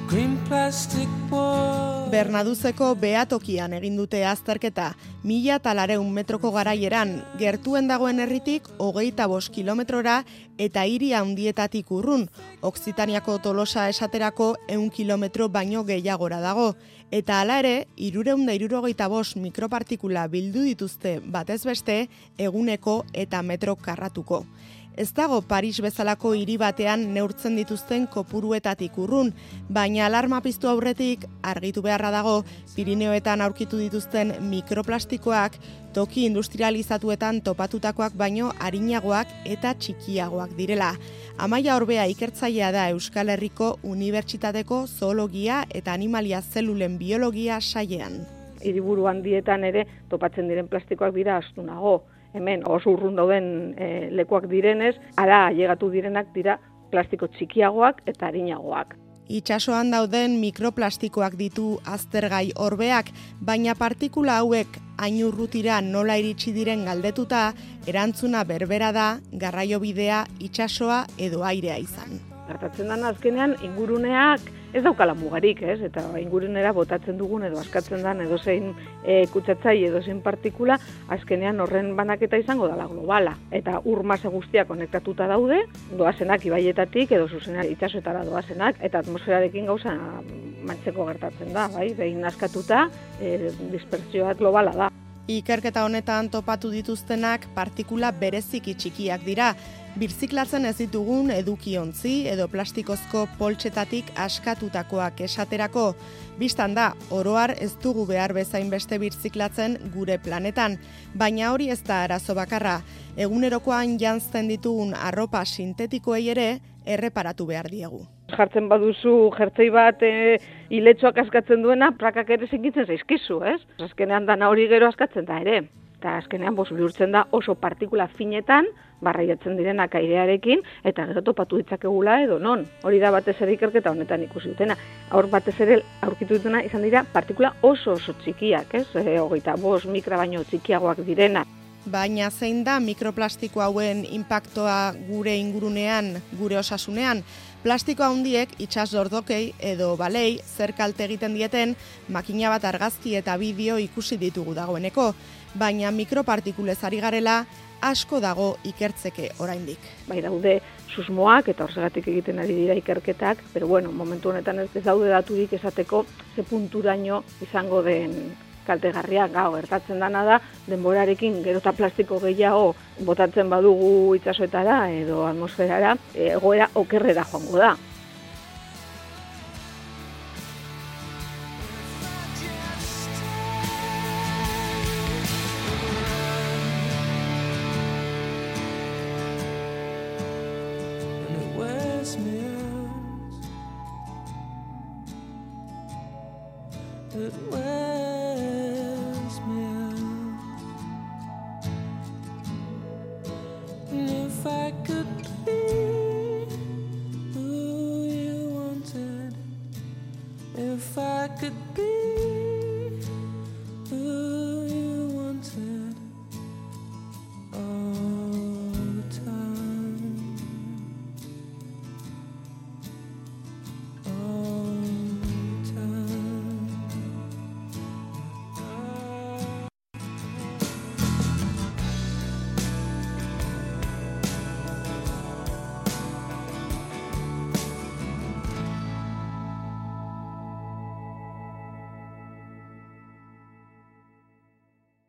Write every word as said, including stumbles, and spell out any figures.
Bernaduzeko behatokian egin dute azterketa, mila talareun metroko garaieran, gertuen dagoen herritik hogeita bost kilometrora eta hiri handietatik urrun. Okzitaniako Tolosa esaterako ehun kilometro baino gehiagora dago. Eta hala ere, hirurehun eta hirurogeita bost mikropartikula bildu dituzte batez beste eguneko eta metro karratuko. Ez dago Paris bezalako hiri batean neurtzen dituzten kopuruetatik urrun, baina alarma piztu aurretik argitu beharra dago Pirineoetan aurkitu dituzten mikroplastikoak toki industrializatuetan topatutakoak baino arinagoak eta txikiagoak direla. Amaia Orbea ikertzailea da Euskal Herriko Unibertsitateko Zoologia eta Animalia Zelulen Biologia sailean. Hiriburu handietan ere topatzen diren plastikoak dira astunago. Hemen oso urrun dauden e, lekuak direnez, ara ailegatu direnak dira plastiko txikiagoak eta arinagoak. Itsasoan dauden mikroplastikoak ditu aztergai Orbeak, baina partikula hauek hain urrutira nola iritsi diren galdetuta, erantzuna berbera da garraiobidea, itsasoa edo airea izan. Gertatzen dena azkenean inguruneak ez daukala mugarik, ez? Eta ingurunera botatzen dugun edo askatzen den edozein e, kutsatzaile edozein partikula, azkenean horren banaketa izango dela globala. Eta ur masa guztiak konektatuta daude, doazenak ibaietatik edo zuzenean itsasoetara doazenak, eta atmosferarekin gauza mantzeko gertatzen da, bai? Behin askatuta, e, dispertsioa globala da. Ikerketa honetan topatu dituztenak partikula bereziki txikiak dira, birziklatzen ez ditugun edukiontzi edo plastikozko poltsetatik askatutakoak esaterako. Bistan da, oroar ez dugu behar bezain beste birziklatzen gure planetan, baina hori ez da arazo bakarra. Egunerokoan janzten ditugun arropa sintetikoei ere erreparatu behar diegu. Jartzen baduzu jertzei bat e, iletxoak askatzen duena, prakak ere zinkitzen zaizkizu, ez? Azkenean dana hori gero askatzen da ere. Eta azkenean bos bihurtzen da oso partikula finetan, barraiatzen direnak airearekin, eta gero topatu ditzakegula edo non. Hori da batez ere ikerketa honetan ikusi dutena. Hor batez ere aurkitu dutena izan dira partikula oso oso txikiak, ez? E, hogeita bost mikra baino txikiagoak direna. Baina zein da mikroplastiko hauen inpaktoa gure ingurunean, gure osasunean? Plastiko handiek itsas dordokei edo balei zer kalte egiten dieten makina bat argazki eta bideo ikusi ditugu dagoeneko, baina mikropartikulez ari garela asko dago ikertzeke oraindik. Bai daude susmoak eta horregatik egiten ari dira ikerketak, pero bueno, momentu honetan ez daude daturik esateko ze punturaino izango den kaltegarria. Gau, gertatzen dana da, denborarekin gero eta plastiko gehiago botatzen badugu itsasoetara edo atmosferara, egoera okerrera joango da. If I could be who you wanted, if I could be